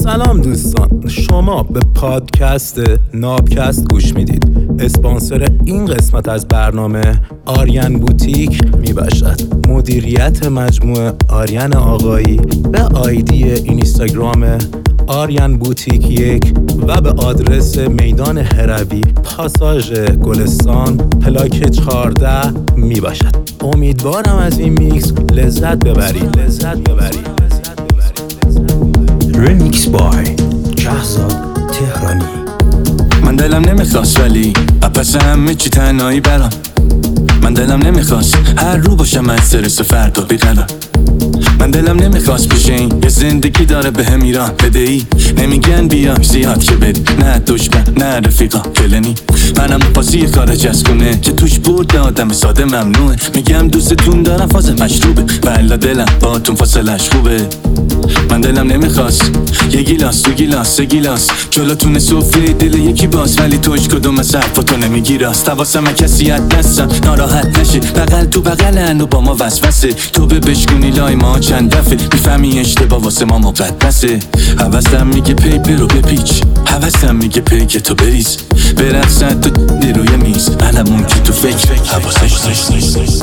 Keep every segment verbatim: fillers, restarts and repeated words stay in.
سلام دوستان، شما به پادکست نابکست گوش میدید. اسپانسر این قسمت از برنامه آریان بوتیک میباشد. مدیریت مجموعه آریان آقایی به آیدی اینستاگرام آریان بوتیک یک و به آدرس میدان هروی پاساژ گلستان پلاک چهارده میباشد. امیدوارم از این میکس لذت ببرید. لذت ببرید. ریمیکس بای شهزاد تهرانی. من دلم نمیخواست ولی پس همه چی تنهایی برام. من دلم نمیخواست هر رو باشم استرس و فردا بیقرار. من دلم نمیخواست بشه این یه زندگی داره به هم ایران بدهی. نمیگن بیا زیاد که بری، نه دشمن نه رفیقا کلنی. منم پاسی خارج از خونه که توش برد آدم ساده ممنوعه. میگم دوستتون دارم فاز مشروبه والا دلم با تون فاصلش خوبه. من دلم نمیخواست یه گیلاس دو گیلاس سه گیلاس جلوتون سفره دل یکی باز، ولی توش کدوم از حرفاتو نمیگی راست. حواسم کسی از دستم ناراحت نشه، بغل تو بغلن و با ما وسوسه. تو به بشکنی لای ما چند دفعه میفهمی اشتباه واسه ما مقدسه. حواسم میگه پی برو بپیچ، حواسم میگه پی که تو بریز برقصد تو دی روی میز. منمون که تو فکر حواسش نیست.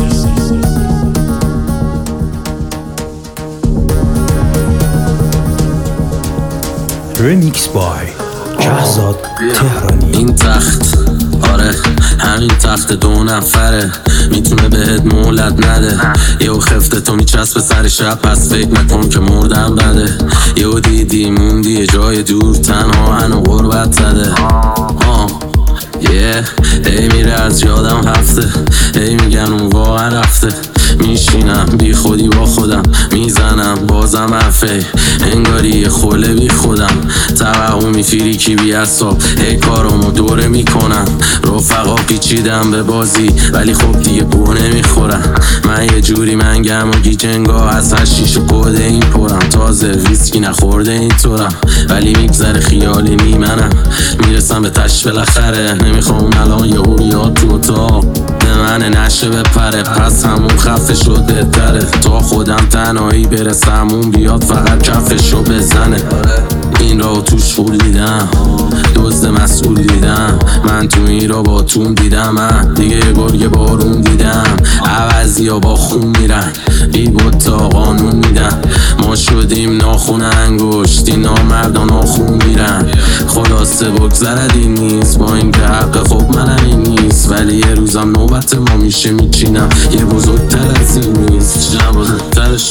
ریمیکس بای شهزاد تهرانی. این تخت آره همین تخت دو نفره، میتونه بهت مولد نده. یهو خفته تو میچسب سر شب، پس فکر نکن که مردم بده. یهو دیدی موندی یه جای دور تنها هنو غربت زده. آه یه ای میره از یادم هفته، ای میگن اون واقعا رفته. میشینم بی خودی با خودم میزنم بازم حرفه، انگاری یه خوله بی خودم. توقع میفیری کی بی اصاب، ای کارامو دوره میکنم. رفقا پیچیدم به بازی ولی خب دیگه بو نمیخورم. من یه جوری منگم و گیجنگاه از هشیش و کده این پرم. تازه ویسکی نخورده این طورم ولی میگذره خیالی میمنم. میرسم به تش بالاخره، نمیخوام الان یه بیاد تو اتاق به من نشه بپره. پس همون خفه شد بهتره تا خودم تنهایی برسم اون بیاد فقط کفشو بزنه. این را توش فول دیدم، دزد مسئول دیدم. من تو این را با تون دیدم، من دیگه یه گرگ بارون دیدم. عوضی ها با خون میرن بی بود تا قانون میدن. ما شدیم ناخون انگشتی نامردان آخون میرن. خلاصه بگذرد این نیست با این که حق خب منم این نیست، ولی یه روزم نوبت ما میشه میچینم یه بزرگتر از این نیست. چه بزرگترش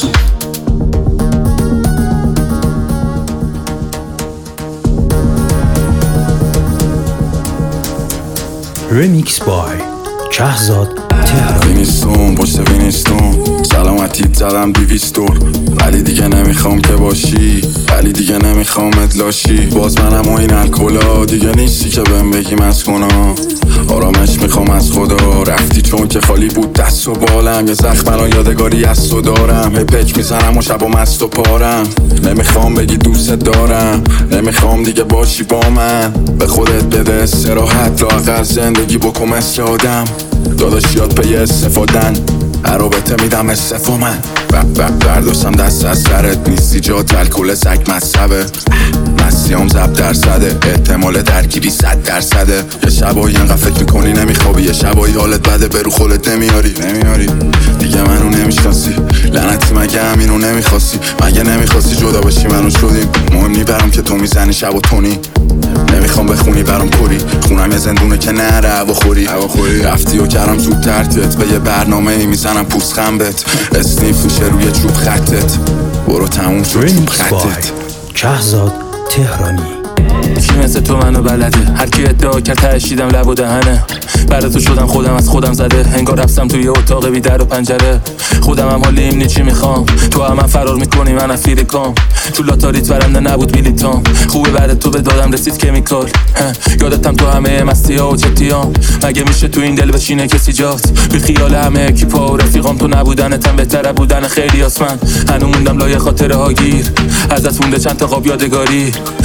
ریمیکس بای شهزاد تهرانی. وینستون پشت وینستون سلامتی زدم دیویستور، ولی دیگه نمیخوام که باشی، ولی دیگه نمیخوام ادلاشی. باز منم و این الکلا دیگه نیستی که بهم بگی مسکونا. آرامش میخوام از خدا، رفتی چون که خالی بود دست و بالم. یه زخم الان یادگاری از تو دارم، هی پک میزنم و شب و مست و پارم. نمیخوام بگی دوست دارم، نمیخوام دیگه باشی با من. به خودت بده استراحت، لااقل زندگی بکن مثل آدم. داداش یاد پی استفادن، عرابته میدم استفا من. برداشتم دست از سرت، نیستی جات الکل سگ مصبه. مسیام زب درصده، احتمال درگیری صد درصده. یه شبایی انقدر فکر میکنی نمیخوابی، یه شبایی حالت بده برو خودت نمیاری نمیاری دیگه منو نمیشناسی. لعنتی مگه همینو نمیخواستی؟ مگه نمیخواستی جدا باشی منو شدیم؟ مهم نی برام که تو میزنی شب و تونی. نمیخوام بخونی برام کری، خونم یه زندونه که نره هوا خوری. رفتی و کردم زود ترکت، به یه برنامه ای میزنم پوست خمبت. اسنیف میشه روی چوب خطت، برو تموم شد چوب خطت. شهزاد تهرانی. کی مثل تو منو بلده، هر کی ادعا کرد تشیدم لب و دهنه. برای تو شدم خودم از خودم زده، انگار رفتم توی اتاق بی در و پنجره. خودم هم حال این چی میخوام، تو هم من فرار میکنی من افیر کام. تو لاتاریت برنده نبود بیلیتام، خوبه بعد تو به دادم رسید کمیکال. یادتم تو همه مستی ها و جدیام، مگه میشه تو این دل بشینه کسی جات؟ بی خیال همه اکیپا و رفیقام تو نبودنتم بهتره بودن خیلی آسمن. هنو موندم لای خاطره ها گیر، ازت مونده چند تا قاب یادگاری.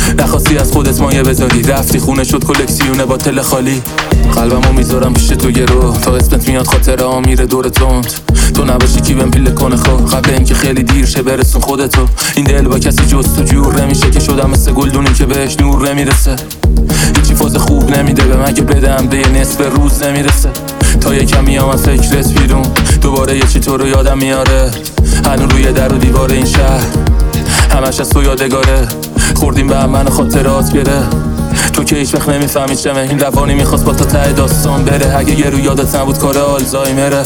نخواستی از خودت مایه بذاری، رفتی خونه شد کلکسیونه با تل خالی. قلبمو میذارم پیش تو گرو تا اسمت میاد خاطره ها میره دور تند. تو نباشی کی بهم پیله کنه خو قبل اینکه خیلی دیر شه برسون خودتو. این دل با کسی جز تو جور نمیشه که شدم مثل گلدونی که بهش نور نمیرسه. هیچی فاز خوب نمیده به مگه بدم به یه نصف روز نمیرسه. تا یکم میام از فکرت بیرون دوباره یه چی تو رو یادم میاره. هنو روی در و دیوار این شهر همش از تو یادگاره. خوردیم به هم من خاطرات گره تو که هیچ وقت نمیفهمی چمه. این روانی میخواست با تا ته داستان بره. اگه یه رو یادت نبود کار آلزایمره.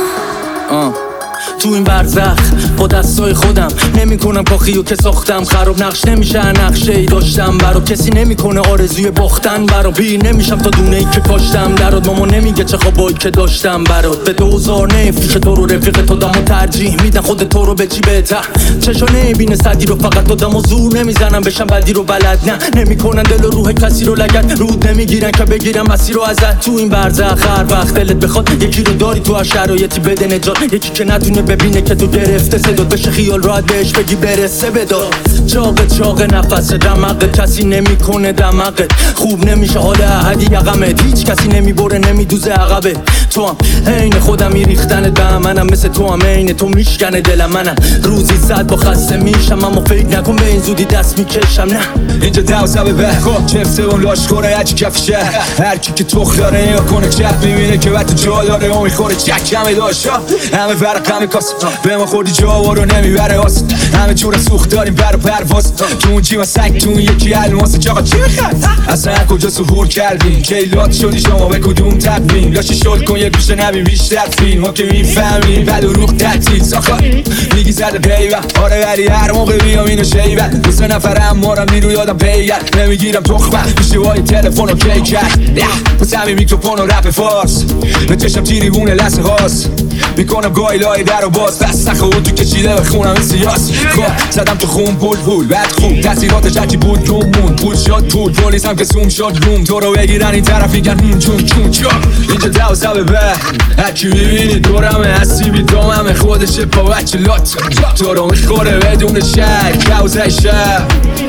آه تو این برزخ با دستای خودم نمی کنم کاخیو که ساختم خراب. نقش نمیشه نقشه ای داشتم برا کسی نمیکنه آرزوی باختن برا. پیر نمیشم تا دونه ای که کاشتم درات. ماما نمیگه چه خوابایی که داشتم برات. به دوزار نفروش تو رو رفیق تو دمو ترجیح میدن خود تو رو به چی بهتر. چشا نمیبینه صدی رو فقط تو دمو زور نمیزنم بشم بدی رو بلد نه. نمیکنن دل و روح کسی رو لگد رود نمیگیرن که بگیرم مسیر رو ازت. تو این برزخ هر وقت دلت بخواد یکی رو داری تو هر شرایطی بده نجات. یکی که نتونه ببینه که تو گرفته صدات بشه خیال راحت بهش بگی برسه بدار. چاق چاق نفس دماغت کسی نمیکنه دماغت خوب نمیشه حال احدی یقمت. هیچ کسی نمیبره نمیدوزه عقبه. تو هم عین خودم میریختن به منم مثل تو هم عین تو میشکنه دلم منم. روزی صد با خسته میشم اما فکر نکن به این زودی دست میکشم نه. اینجا دوزه به خب چفته اون لاشخوره هرچی کفشه. هر کی که تخ داره یا کنه چپ میبینه که وقت جا داره و میخوره چک همه داشت. همه ورق همه کاس به ما خوردی جا و رو نمیبره واسه. همه جور سوخت داریم بر و پرواز. تو اون جیما سنگ تو اون یکی الماس. چاقا چی میخواد اصلا کجا سهور کردیم کیلات شدی شما به کدوم تبین. لاشی شد کن یه گوشه نبین بیشتر فیلم ها که میفهمیم بل و روح تعطیل ساخت میگی زده پیوه. آره ولی هر موقع بیام اینو شیوه دو سه نفرم مارم نیرو یادم پیگرد نمیگیرم تخمه میشه وای تلفن و کی کرد. پس همین میکروفون و رپ فارس به چشم تیری بونه لسه هاست. میکنم گایلای در و باز دست نخواه تو کشیده به خونم این سیاس. خب زدم تو خون پول پول بعد خوب تاثیراتش هرچی بود روم مون. پول شد پول پولیس هم که سوم شد روم. تو رو بگیرن این طرف میگن هم چون چون چون. اینجا دوزه به به هرکی میبینی دورمه هستی بی دومه خودشه پا بچه لات. تو رو میخوره بدون شک دوزه شب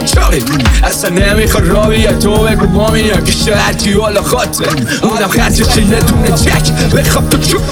اصلا نمیخواد را بیاد تو بگو ما میام که شهرکی والا خاطر اونم خطش یه دونه چک بخواب تو چون.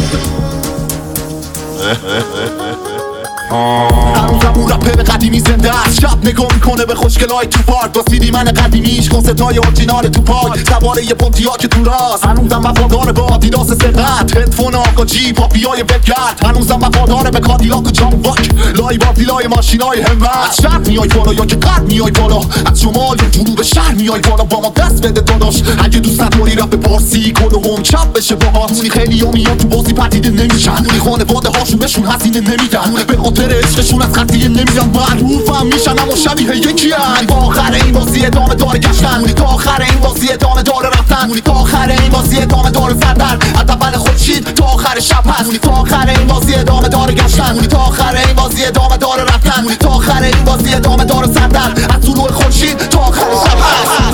هنوزم اون رپر قدیمی زنده است. شب نگاه میکنه به خوشگلای تو پارک با سیدی من قدیمیش کنستای اورجینال تو پارک سواره یه پونتیا که تو راست. هنوزم وفادار به آدیداس سرقت هدفون آقا جی پاپیای بگرد. هنوزم وفادار به کادیلاک و جان واک لای با پیلای ماشینای همت. شرق میای بالا یا که قرد میای بالا از شمال یا جنوب شهر میای بالا با ما دست بده داداش. اگه دوست نداری رپ پارسی کل هم چپ بشه باهات. خیلی ها میان تو بازی پدیده نمیشن خانواده هاشون بهشون هزینه نمیدن به خاطر عشقشون از خطیه نمیدن معروفم میشن اما شبیه یکی هن. تا آخر این بازی ادامه داره گشتن تا آخر این بازی ادامه داره رفتن تا آخر این بازی ادامه داره زدن از اول خورشید تا آخر شب هست. تا آخر این بازی ادامه داره گشتن تا آخر این بازی ادامه داره رفتن تا آخر این بازی ادامه داره زدن از طلوع خورشید تا آخر شب هست.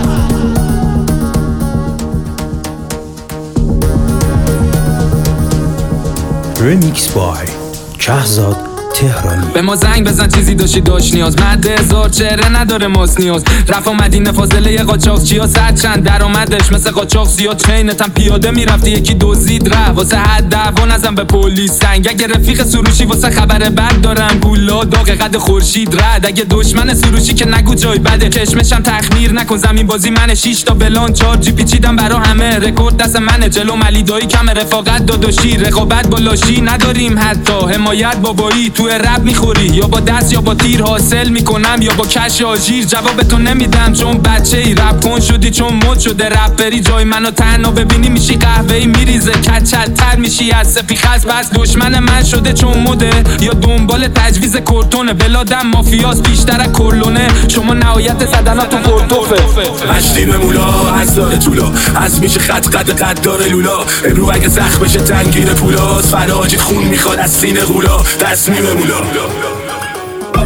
Remix by شهزاد تهرانی. به ما زنگ بزن چیزی داشتی داشت نیاز. مد هزار چهره نداره ماس نیاز. رفت مدینه فاضله یه قاچاق چیا صد چند درآمدش مثل قاچاق زیاد چینتم پیاده میرفتی یکی دزدید ره واسه حد دعوا نزن به پلیس سنگ. اگه رفیق سروشی واسه خبر بد دارن گولا داغ قد خورشید رد. اگه دشمن سروشی که نگو جای بده کشمشم تخمیر نکن زمین بازی من شش تا بلان چهار جی پیچیدم برا همه رکورد دست منه جلو ملی دایی کم رفاقت داداشی رقابت با لاشی نداریم حتی حمایت بابایی تو رپ میخوری یا با دست یا با تیر حاصل میکنم یا با کش آژیر. جواب تو نمیدم چون بچه ای رپ کن شدی چون مد شده رپری جای منو تنها ببینی میشی قهوه‌ای میریزه کچلتر میشی از سپیخز بس دشمن من شده چون مده یا دنبال تجویز کورتونه بلادم مافیاس بیشتر از کرلونه شما نهایت زدن تو پورتوفه. مشتیم مولا از داره طولا از میشه خط قد قد داره لولا امرو اگه زخم بشه تنگیر پولاست فراجید خون میخواد از سینه غولا دست میمه مولا.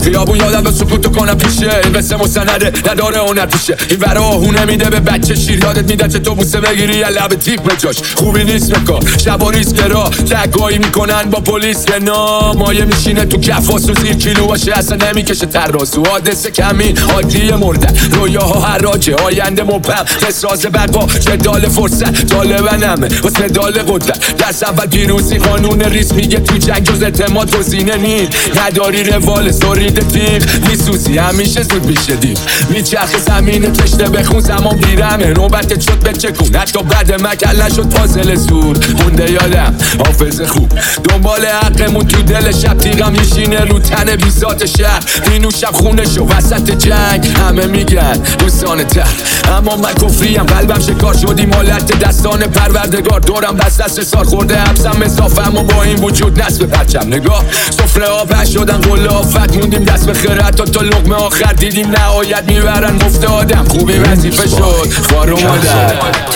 خیابون یادم به سکوتو کنم پیشه این قصه مستنده نداره هنر پیشه این ورا آهونه میده به بچه شیر یادت میده چه تو بوسه بگیری یا لب تیپ بجاش خوبی نیست بکار شبا ریسک را تگایی میکنن با پلیس که نا مایه میشینه تو کفاس و زیر کیلو باشه اصلا نمیکشه تراسو حادثه کمین عادی مرده رویاها حراجه آینده مبهم قصاص بقا جدال فرصت طالبنمه واسه مدال قدرت درس اول پیروزی قانون ریس میگه تو جنگ جز اعتماد گزینه نیست نداری روال سورید تیغ میسوزی همیشه زود میشه دیر میچرخ زمین تشته بخون زمان بیرمه نوبتت شد بچکون حتی بعد مکله شد فاصله زور مونده یادم حافظ خوب دنبال حقمون تو دل شب تیغم میشینه رو تن بیزات شهر مینوشم خونشو وسط جنگ همه میگن دوستان تر اما من کفریم قلبم شکار شدی مالت دستان پروردگار دورم دست دست سار خورده حبسم اضافم و با این وجود نصب پرچم نگاه سفره آب شدن قله آفت موندیم دست به خیرت تا تا لقمه آخر دیدیم نهایت میبرن مفت آدم خوبی وظیفه شد خار اومدن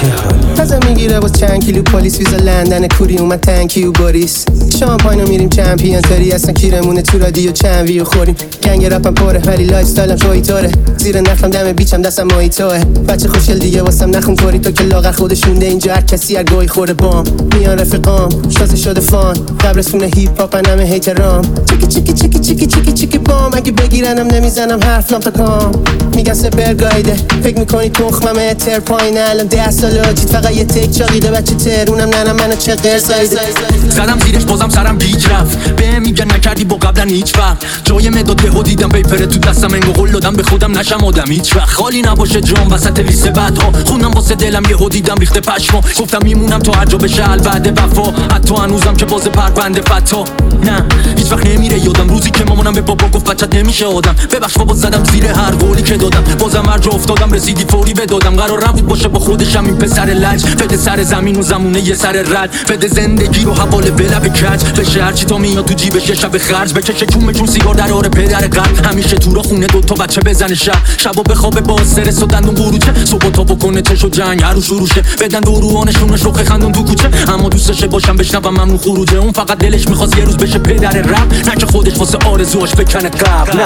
ازم میگیره باز چند کیلو پلیس ویزا لندن کوری اومد تنکیو باریس شامپاینو میریم چمپیون تاری اصلا کیرمونه تو رادیو چند ویو خوریم گنگ رپم پاره ولی لایف استایلم رویتاره زیر نخلم دم بیچم دستم مایتاه بچه خوشگل دیگه واسم نخون کوری تو که لاغر خودش مونده اینجا هر کسی هر گوی خورده بام میان رفیقام شازه شده فان قبرستون هیپ هاپ انم هیترام چیکی چیکی چیکی چیکی چیکی چیکی بام اگه بگیرنم نمیزنم حرف نام تا کام میگن سپر گایده فکر میکنی تخمم تر پایین الان ده ساله آجید فقط یه تک چاقیده بچه ترونم ننم منو چه قرصایده زدم زیرش بازم سرم گیج رفت به میگن نکردی با قبلا هیچ وقت جای مداد یهو دیدم پیپر تو دستم انگو قول دادم به خودم نشم آدم هیچ وقت خالی نباشه جام وسط لیست بعدها خوندم واسه دلم یهو دیدم ریخته پشما گفتم میمونم تا هر جا بشه الوعده وفا حتی هنوزم که باز پرونده فتا نه هیچ وقت نمیره یادم روزی که مامانم به بابا گفت بچت نمیشه آدم ببخش بابا زدم زیر هر قولی که دادم بازم هر جا افتادم رسیدی فوری بدادم قرار نبود باشه با خودشم این پسر لج بده سر زمین و زمونه یه سر رد بده زندگی رو حواله بلا به کج بشه هرچی تا میاد تو جیبش یه شب خرج بکشه چون چون سیگار در آره پدر قلب همیشه تو را خونه دو تا بچه بزنه شب شبا بخوابه با استرس و دندون قروچه صبح تا بکنه چش و جنگ هر رو شروع شه بدن دوروانشون شوخ خندون تو کوچه اما دوستشه باشم بشنوم ممنون خروجه اون فقط دلش میخواست یه روز بشه پدر رپ نه که خودش واسه آرزوهاش بکنه قبل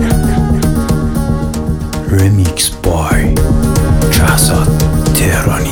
Remix by شهزاد تهرانی.